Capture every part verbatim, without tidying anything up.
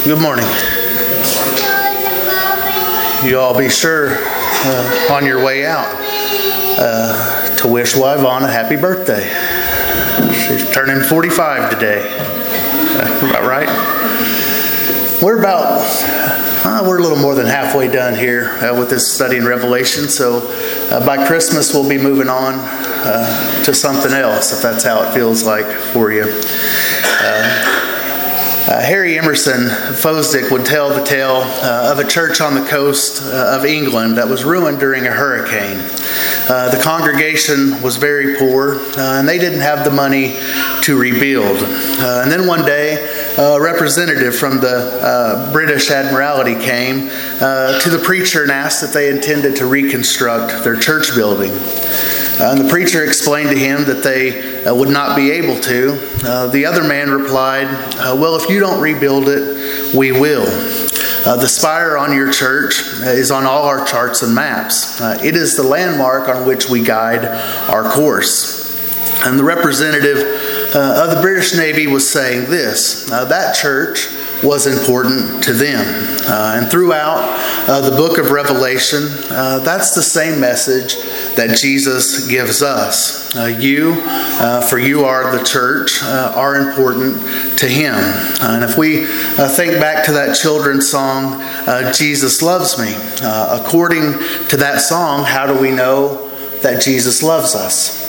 Good morning. You all be sure uh, on your way out uh, to wish Yvonne a happy birthday. She's turning forty-five today. Uh, about right? We're about, uh, we're a little more than halfway done here uh, with this study in Revelation. So uh, by Christmas, we'll be moving on uh, to something else, if that's how it feels like for you. Uh, Uh, Harry Emerson Fosdick would tell the tale uh, of a church on the coast uh, of England that was ruined during a hurricane. Uh, the congregation was very poor, uh, and they didn't have the money to rebuild. Uh, and then one day, a representative from the uh, British Admiralty came uh, to the preacher and asked if they intended to reconstruct their church building. Uh, and the preacher explained to him that they uh, would not be able to. Uh, the other man replied, uh, well, if you don't rebuild it, we will. Uh, the spire on your church is on all our charts and maps. Uh, it is the landmark on which we guide our course. And the representative uh, of the British Navy was saying this, uh, that church was important to them. Uh, and throughout uh, the book of Revelation, uh, that's the same message that Jesus gives us. Uh, you, uh, for you are the church, uh, are important to Him. Uh, and if we uh, think back to that children's song, uh, Jesus Loves Me, uh, according to that song, how do we know that Jesus loves us?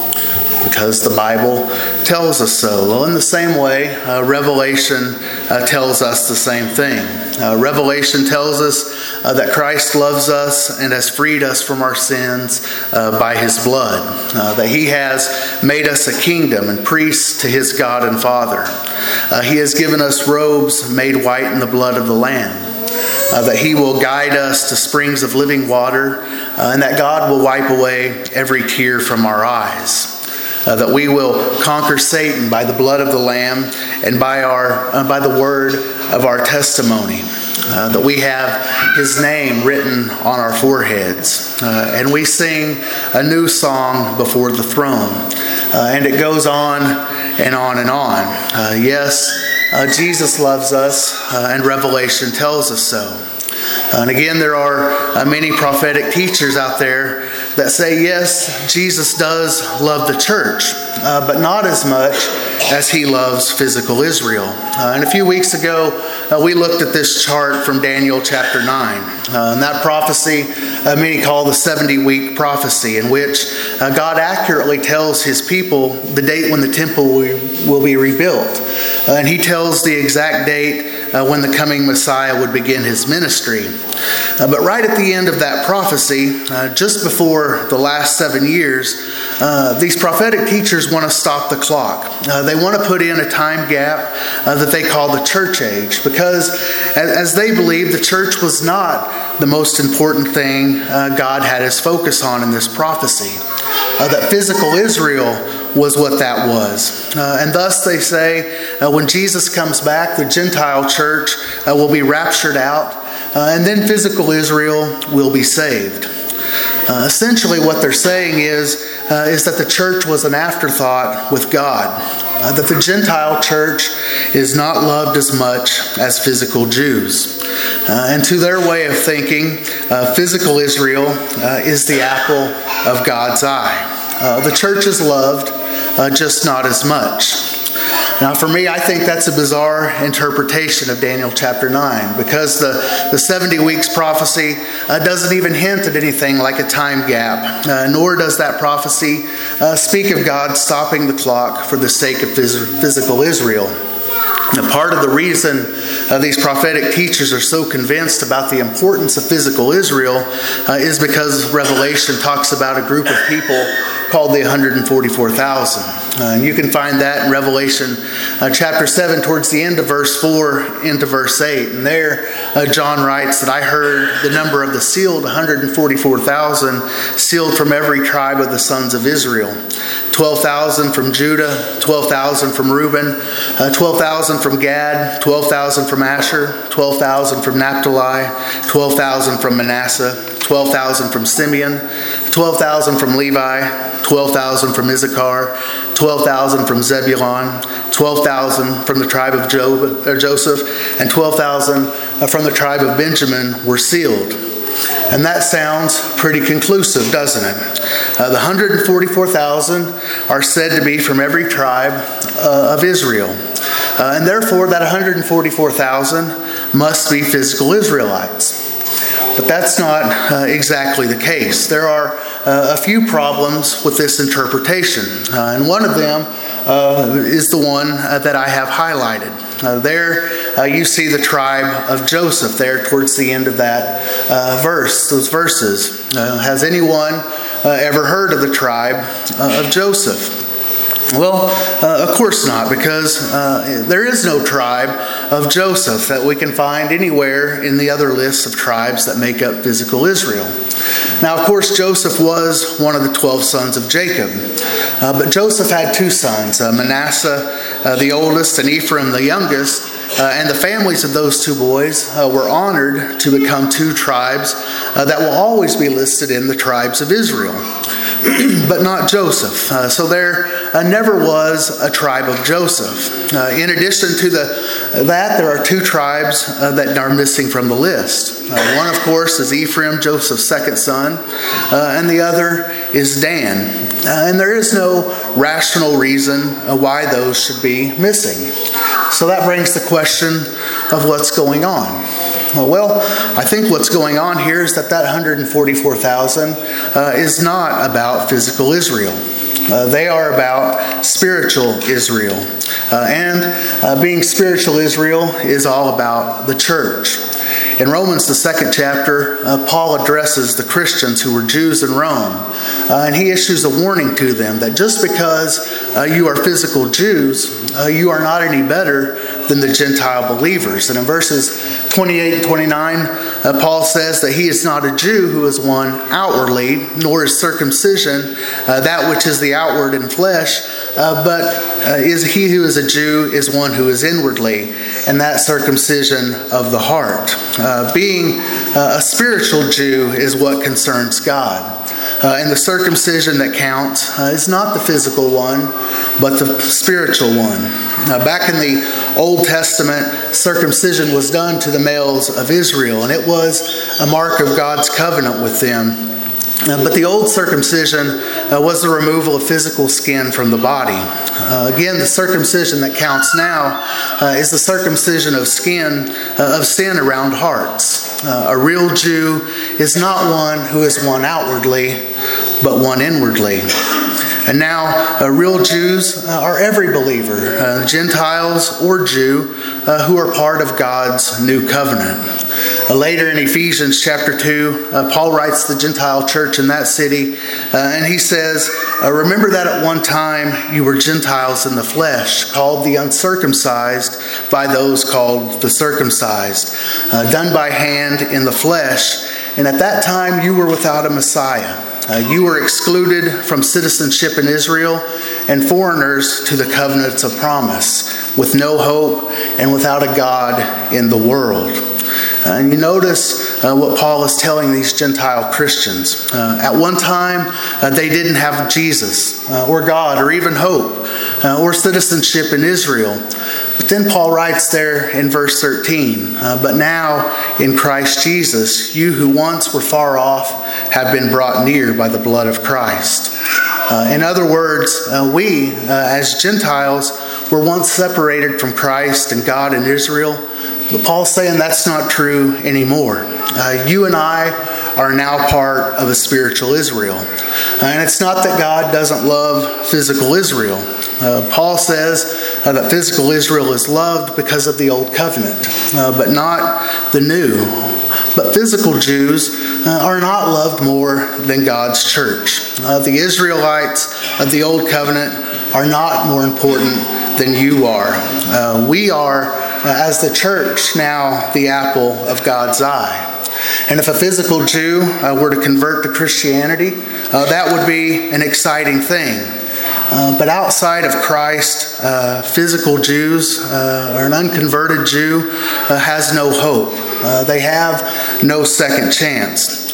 Because the Bible tells us so. Well, in the same way, uh, Revelation uh, tells us the same thing. Uh, Revelation tells us uh, that Christ loves us and has freed us from our sins uh, by His blood. Uh, that He has made us a kingdom and priests to His God and Father. Uh, he has given us robes made white in the blood of the Lamb. Uh, that He will guide us to springs of living water, uh, and that God will wipe away every tear from our eyes. Uh, that we will conquer Satan by the blood of the Lamb and by our uh, by the word of our testimony. Uh, that we have His name written on our foreheads. Uh, and we sing a new song before the throne. Uh, and it goes on and on and on. Uh, yes, uh, Jesus loves us, uh, and Revelation tells us so. And again, there are uh, many prophetic teachers out there that say, yes, Jesus does love the church, uh, but not as much as He loves physical Israel. Uh, and a few weeks ago, uh, we looked at this chart from Daniel chapter nine. Uh, and that prophecy, uh, many call the seventy-week prophecy, in which uh, God accurately tells His people the date when the temple will, will be rebuilt. Uh, and He tells the exact date Uh, when the coming Messiah would begin His ministry. Uh, but right at the end of that prophecy, uh, just before the last seven years, uh, these prophetic teachers want to stop the clock. Uh, they want to put in a time gap uh, that they call the church age, because as, as they believe, the church was not the most important thing uh, God had His focus on in this prophecy. Uh, that physical Israel was what that was. Uh, and thus they say, uh, when Jesus comes back, the Gentile church uh, will be raptured out, uh, and then physical Israel will be saved. Uh, essentially what they're saying is, uh, is that the church was an afterthought with God. Uh, that the Gentile church is not loved as much as physical Jews. Uh, and to their way of thinking, uh, physical Israel uh, is the apple of God's eye. Uh, the church is loved, uh, just not as much. Now, for me, I think that's a bizarre interpretation of Daniel chapter nine, because the, the seventy weeks prophecy uh, doesn't even hint at anything like a time gap, uh, nor does that prophecy uh, speak of God stopping the clock for the sake of phys- physical Israel. Now, part of the reason uh, these prophetic teachers are so convinced about the importance of physical Israel uh, is because Revelation talks about a group of people called the one hundred forty-four thousand. Uh, and you can find that in Revelation uh, chapter seven, towards the end of verse four into verse eight. And there, uh, John writes that I heard the number of the sealed one hundred forty-four thousand, sealed from every tribe of the sons of Israel. twelve thousand from Judah, twelve thousand from Reuben, uh, twelve thousand from Gad, twelve thousand from Asher, twelve thousand from Naphtali, twelve thousand from Manasseh, twelve thousand from Simeon, twelve thousand from Levi, twelve thousand from Issachar, twelve thousand from Zebulun, twelve thousand from the tribe of Job, or Joseph, and twelve thousand from the tribe of Benjamin were sealed. And that sounds pretty conclusive, doesn't it? Uh, the one hundred forty-four thousand are said to be from every tribe uh, of Israel. Uh, and therefore, that one hundred forty-four thousand must be physical Israelites. But that's not uh, exactly the case. There are uh, a few problems with this interpretation. Uh, and one of them uh, is the one uh, that I have highlighted. Uh, there uh, you see the tribe of Joseph there towards the end of that uh, verse, those verses. Uh, has anyone uh, ever heard of the tribe uh, of Joseph? Well, uh, of course not, because uh, there is no tribe of Joseph that we can find anywhere in the other lists of tribes that make up physical Israel. Now, of course, Joseph was one of the twelve sons of Jacob, uh, but Joseph had two sons, uh, Manasseh, uh, the oldest, and Ephraim, the youngest. Uh, and the families of those two boys uh, were honored to become two tribes uh, that will always be listed in the tribes of Israel, but not Joseph. Uh, so there uh, never was a tribe of Joseph. Uh, in addition to the, that, there are two tribes uh, that are missing from the list. Uh, one, of course, is Ephraim, Joseph's second son, uh, and the other is Dan. Uh, and there is no rational reason uh, why those should be missing. So that brings the question of what's going on. Well, I think what's going on here is that that one hundred forty-four thousand uh, is not about physical Israel. Uh, they are about spiritual Israel. Uh, and uh, being spiritual Israel is all about the church. In Romans, the second chapter, uh, Paul addresses the Christians who were Jews in Rome. Uh, and he issues a warning to them that just because uh, you are physical Jews, uh, you are not any better than the Gentile believers. And in verses twenty-eight and twenty-nine, uh, Paul says that he is not a Jew who is one outwardly, nor is circumcision uh, that which is the outward in flesh, uh, but uh, is he who is a Jew is one who is inwardly, and that circumcision of the heart. Uh, being uh, a spiritual Jew is what concerns God. Uh, and the circumcision that counts uh, is not the physical one, but the spiritual one. Uh, back in the Old Testament, circumcision was done to the males of Israel, and it was a mark of God's covenant with them. Uh, but the old circumcision uh, was the removal of physical skin from the body. Uh, again, the circumcision that counts now uh, is the circumcision of skin, uh, of sin around hearts. Uh, a real Jew is not one who is one outwardly, but one inwardly. And now, uh, real Jews uh, are every believer, uh, Gentiles or Jew, uh, who are part of God's new covenant. Uh, later in Ephesians chapter two, uh, Paul writes to the Gentile church in that city, uh, and he says, uh, remember that at one time you were Gentiles in the flesh, called the uncircumcised by those called the circumcised, uh, done by hand in the flesh, and at that time you were without a Messiah. Uh, you were excluded from citizenship in Israel and foreigners to the covenants of promise, with no hope and without a God in the world. Uh, and you notice uh, what Paul is telling these Gentile Christians. Uh, at one time, uh, they didn't have Jesus uh, or God or even hope uh, or citizenship in Israel. But then Paul writes there in verse thirteen, uh, but now in Christ Jesus, you who once were far off have been brought near by the blood of Christ. Uh, in other words, uh, we uh, as Gentiles were once separated from Christ and God in Israel. But Paul's saying that's not true anymore. Uh, you and I are now part of a spiritual Israel. Uh, and it's not that God doesn't love physical Israel. Uh, Paul says uh, that physical Israel is loved because of the old covenant, uh, but not the new. But physical Jews uh, are not loved more than God's church. Uh, the Israelites of the old covenant are not more important than you are. Uh, we are, uh, as the church, now the apple of God's eye. And if a physical Jew uh, were to convert to Christianity, uh, that would be an exciting thing. Uh, but outside of Christ, uh, physical Jews uh, or an unconverted Jew uh, has no hope. Uh, they have no second chance.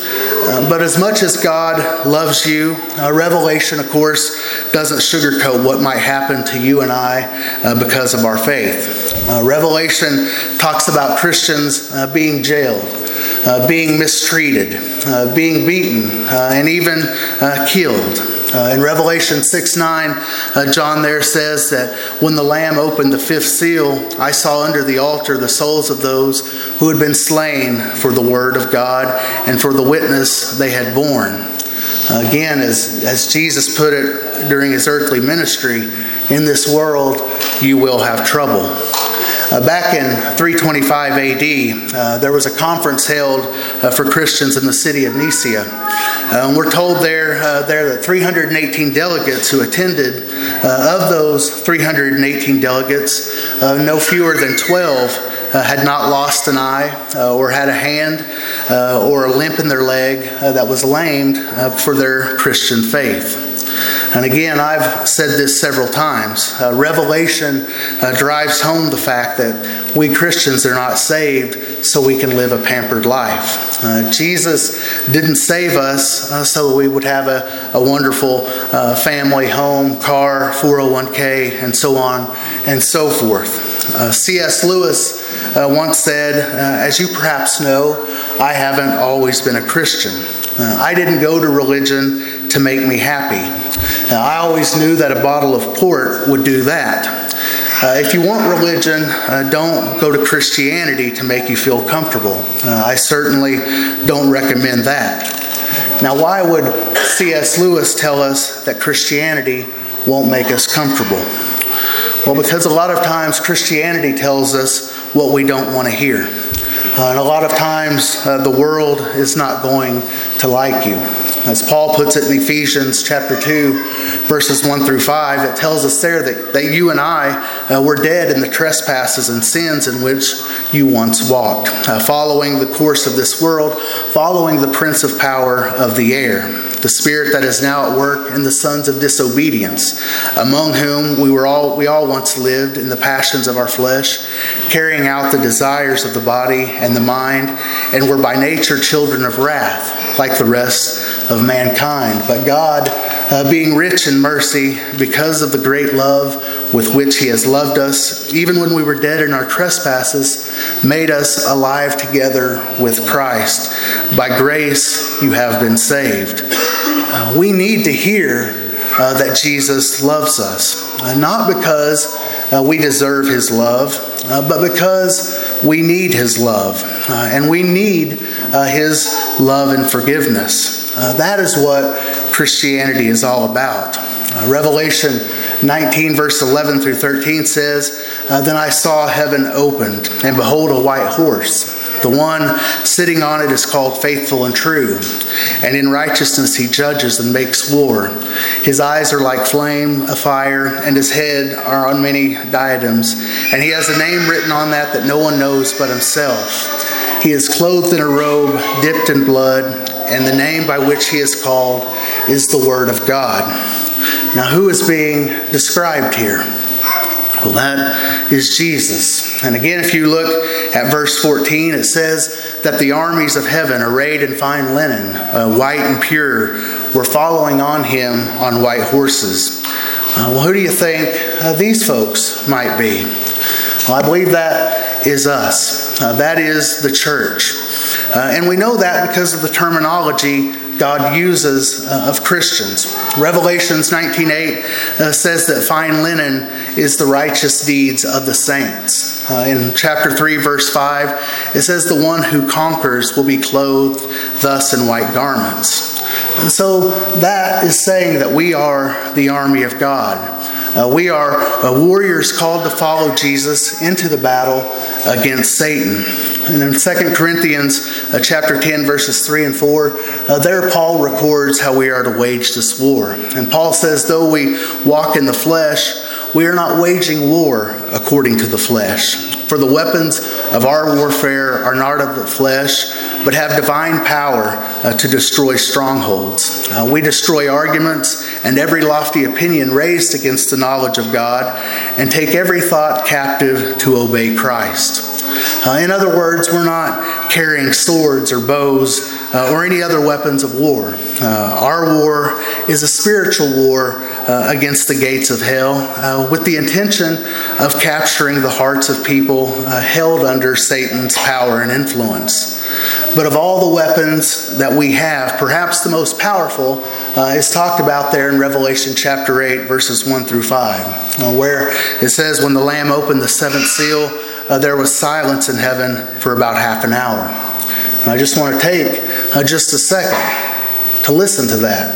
Uh, but as much as God loves you, uh, Revelation, of course, doesn't sugarcoat what might happen to you and I uh, because of our faith. Uh, Revelation talks about Christians uh, being jailed, uh, being mistreated, uh, being beaten, uh, and even uh, killed. Uh, in Revelation six nine, uh, John there says that when the Lamb opened the fifth seal, I saw under the altar the souls of those who had been slain for the word of God and for the witness they had borne. Uh, again, as, as Jesus put it during his earthly ministry, in this world you will have trouble. Uh, back in three twenty-five A D, uh, there was a conference held uh, for Christians in the city of Nicaea. Uh, and we're told there, uh, there that three hundred eighteen delegates who attended, uh, of those three hundred eighteen delegates, uh, no fewer than twelve uh, had not lost an eye uh, or had a hand uh, or a limp in their leg uh, that was lamed uh, for their Christian faith. And again, I've said this several times. Uh, Revelation uh, drives home the fact that we Christians are not saved so we can live a pampered life. Uh, Jesus didn't save us uh, so that we would have a, a wonderful uh, family, home, car, four oh one k, and so on and so forth. Uh, C S Lewis uh, once said, uh, as you perhaps know, I haven't always been a Christian. Uh, I didn't go to religion to make me happy. Now, I always knew that a bottle of port would do that. Uh, if you want religion, uh, don't go to Christianity to make you feel comfortable. Uh, I certainly don't recommend that. Now, why would C S Lewis tell us that Christianity won't make us comfortable? Well, because a lot of times Christianity tells us what we don't want to hear. Uh, and a lot of times uh, the world is not going to like you. As Paul puts it in Ephesians chapter two, verses one through five, it tells us there that, that you and I uh, were dead in the trespasses and sins in which you once walked, uh, following the course of this world, following the prince of power of the air, the spirit that is now at work in the sons of disobedience, among whom we were all we all once lived in the passions of our flesh, carrying out the desires of the body and the mind, and were by nature children of wrath, like the rest of mankind. But God, uh, being rich in mercy, because of the great love with which he has loved us, even when we were dead in our trespasses, made us alive together with Christ. By grace you have been saved. Uh, we need to hear uh, that Jesus loves us, uh, not because uh, we deserve his love, uh, but because we need his love, uh, and we need uh, his love and forgiveness. Uh, that is what Christianity is all about. Uh, Revelation nineteen, verse eleven through thirteen says, uh, Then I saw heaven opened, and behold, a white horse. The one sitting on it is called Faithful and True, and in righteousness he judges and makes war. His eyes are like flame of fire, and his head are on many diadems, and he has a name written on that that no one knows but himself. He is clothed in a robe dipped in blood, and the name by which he is called is the Word of God. Now, who is being described here? Well, that is Jesus. And again, if you look at verse fourteen, it says that the armies of heaven, arrayed in fine linen, uh, white and pure, were following on him on white horses. Uh, well, who do you think uh, these folks might be? Well, I believe that is us. Uh, that is the church. Uh, and we know that because of the terminology God uses uh, of Christians. Revelations nineteen eight uh, says that fine linen is the righteous deeds of the saints. Uh, in chapter three, verse five, it says the one who conquers will be clothed thus in white garments. And so that is saying that we are the army of God. Uh, we are uh, warriors called to follow Jesus into the battle against Satan. And in Second Corinthians uh, chapter ten, verses three and four, uh, there Paul records how we are to wage this war. And Paul says, though we walk in the flesh, we are not waging war according to the flesh. For the weapons of our warfare are not of the flesh, but have divine power uh, to destroy strongholds. Uh, we destroy arguments and every lofty opinion raised against the knowledge of God, and take every thought captive to obey Christ. Uh, in other words, we're not carrying swords or bows uh, or any other weapons of war. Uh, our war is a spiritual war uh, against the gates of hell, uh, with the intention of capturing the hearts of people uh, held under Satan's power and influence. But of all the weapons that we have, perhaps the most powerful uh, is talked about there in Revelation chapter eight, verses one through five, uh, where it says, when the Lamb opened the seventh seal, uh, there was silence in heaven for about half an hour. And I just want to take uh, just a second to listen to that.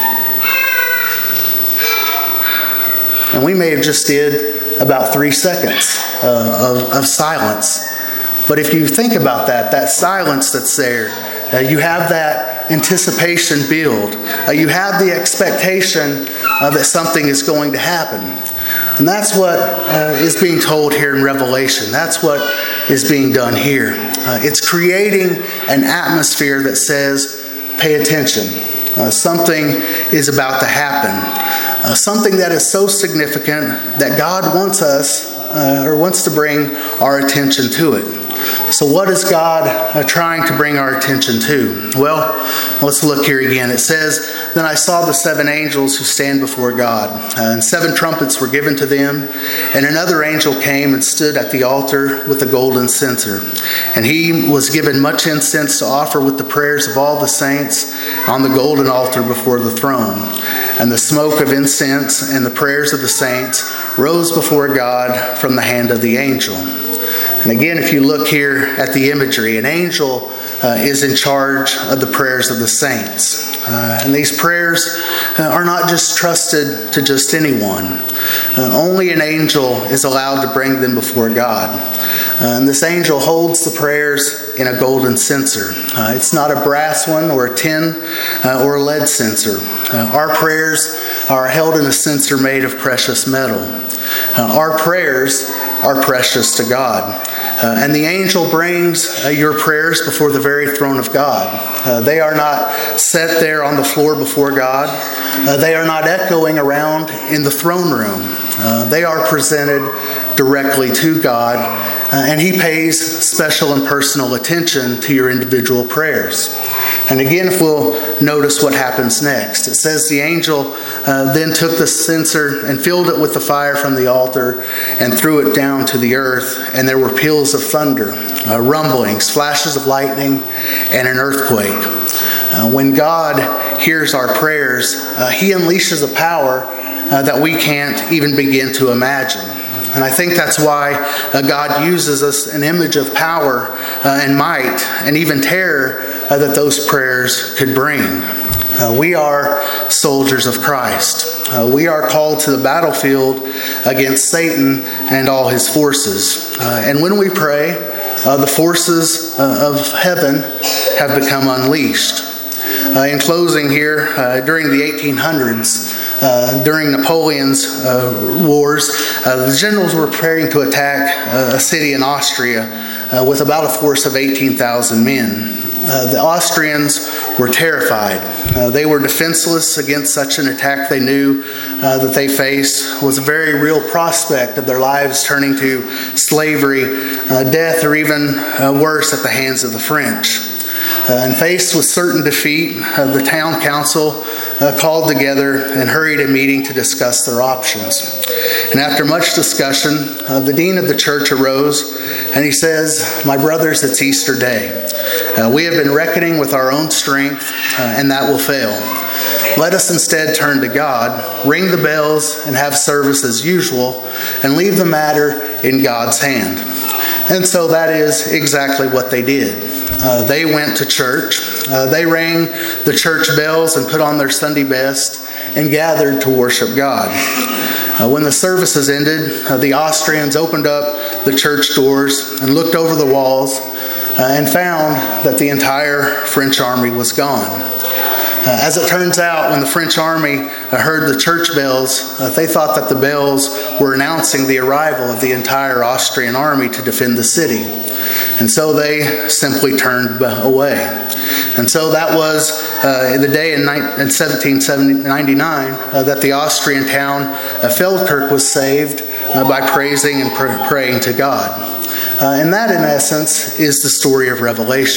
And we may have just did about three seconds uh, of, of silence. But if you think about that, that silence that's there, uh, you have that anticipation build. Uh, you have the expectation uh, that something is going to happen. And that's what uh, is being told here in Revelation. That's what is being done here. Uh, it's creating an atmosphere that says, pay attention. Uh, something is about to happen. Uh, something that is so significant that God wants us, uh, or wants to bring our attention to it. So what is God uh, trying to bring our attention to? Well, let's look here again. It says, then I saw the seven angels who stand before God, uh, and seven trumpets were given to them. And another angel came and stood at the altar with a golden censer. And he was given much incense to offer with the prayers of all the saints on the golden altar before the throne. And the smoke of incense and the prayers of the saints rose before God from the hand of the angel. And again, if you look here at the imagery, an angel uh, is in charge of the prayers of the saints. Uh, and these prayers uh, are not just trusted to just anyone. Uh, only an angel is allowed to bring them before God. Uh, and this angel holds the prayers in a golden censer. Uh, it's not a brass one or a tin uh, or a lead censer. Uh, our prayers are held in a censer made of precious metal. Uh, our prayers are precious to God. Uh, and the angel brings uh, your prayers before the very throne of God. Uh, they are not set there on the floor before God. Uh, they are not echoing around in the throne room. Uh, they are presented directly to God, uh, and He pays special and personal attention to your individual prayers. And again, if we'll notice what happens next. It says the angel uh, then took the censer and filled it with the fire from the altar and threw it down to the earth. And there were peals of thunder, uh, rumblings, flashes of lightning, and an earthquake. Uh, when God hears our prayers, uh, He unleashes a power uh, that we can't even begin to imagine. And I think that's why uh, God uses us an image of power uh, and might and even terror uh, that those prayers could bring. Uh, we are soldiers of Christ. Uh, we are called to the battlefield against Satan and all his forces. Uh, and when we pray, uh, the forces uh, of heaven have become unleashed. Uh, in closing here, uh, during the eighteen hundreds, Uh, during Napoleon's uh, wars, uh, the generals were preparing to attack uh, a city in Austria uh, with about a force of eighteen thousand men. Uh, the Austrians were terrified. Uh, they were defenseless against such an attack. They knew uh, that they faced was a very real prospect of their lives turning to slavery, uh, death, or even uh, worse at the hands of the French. Uh, and faced with certain defeat, uh, the town council uh, called together and hurried a meeting to discuss their options. And after much discussion, uh, the dean of the church arose and he says, "My brothers, it's Easter Day. Uh, we have been reckoning with our own strength uh, and that will fail. Let us instead turn to God, ring the bells and have service as usual and leave the matter in God's hand." And so that is exactly what they did. Uh, they went to church. Uh, they rang the church bells and put on their Sunday best and gathered to worship God. Uh, when the services ended, uh, the Austrians opened up the church doors and looked over the walls uh, and found that the entire French army was gone. Uh, as it turns out, when the French army uh, heard the church bells, uh, they thought that the bells were announcing the arrival of the entire Austrian army to defend the city. And so they simply turned away. And so that was uh, the day in seventeen ninety-nine uh, that the Austrian town of Feldkirch was saved uh, by praising and pr- praying to God. Uh, and that, in essence, is the story of Revelation.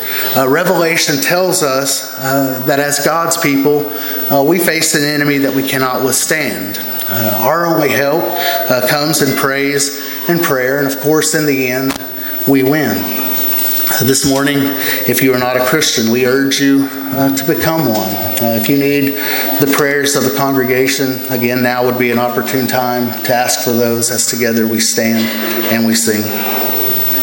Uh, Revelation tells us uh, that as God's people, uh, we face an enemy that we cannot withstand. Uh, our only help uh, comes in praise and prayer, and of course, in the end, we win. Uh, this morning, if you are not a Christian, we urge you uh, to become one. Uh, if you need the prayers of the congregation, again, now would be an opportune time to ask for those as together we stand and we sing.